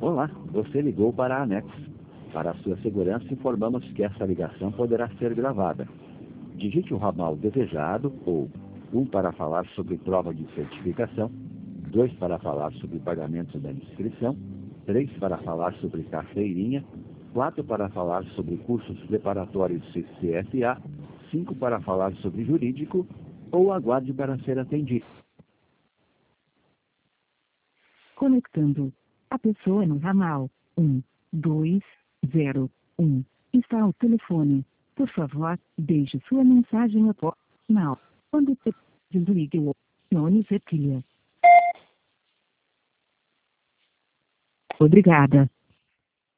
Olá, você ligou para a Anex. Para a sua segurança, informamos que essa ligação poderá ser gravada. Digite o ramal desejado ou 1 para falar sobre prova de certificação, 2 para falar sobre pagamento da inscrição, 3 para falar sobre carteirinha, 4 para falar sobre cursos preparatórios CFA, 5 para falar sobre jurídico ou aguarde para ser atendido. Conectando. A pessoa no ramal 1201 está ao telefone. Por favor, deixe sua mensagem após o sinal. Quando desligue o fone setilha. Obrigada.